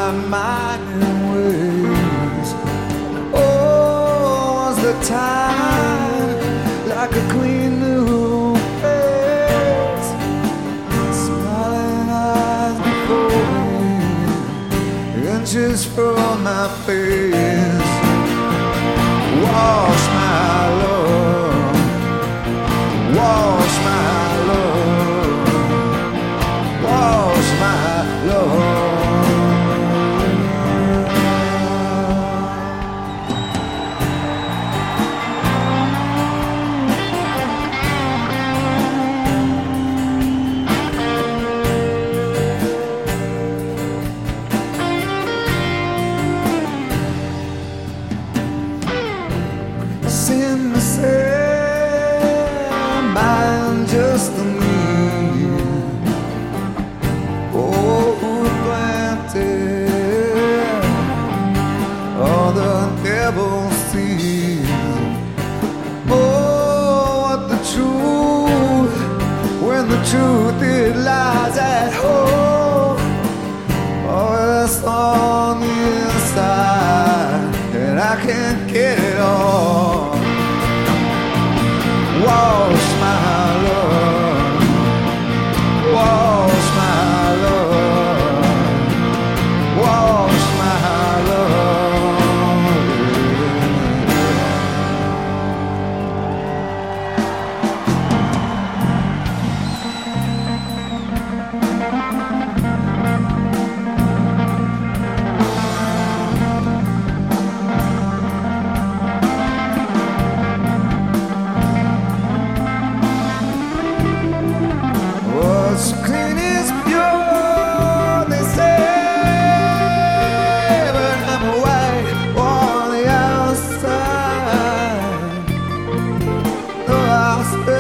my mind and ways. Oh, was the time like a clean new face, smiling eyes before me, inches from my face. Wash my love, wash my love, wash my love. Sin the same, I'm just a me. Oh, who planted all the devil's seeds? Oh, what the truth, when the truth it lies at home. Oh, it's on the inside, and I can't get it all. Wash my love, wash my love, wash my love. What's clean is pure, they say, but I'm white on the outside. No, I'll stay.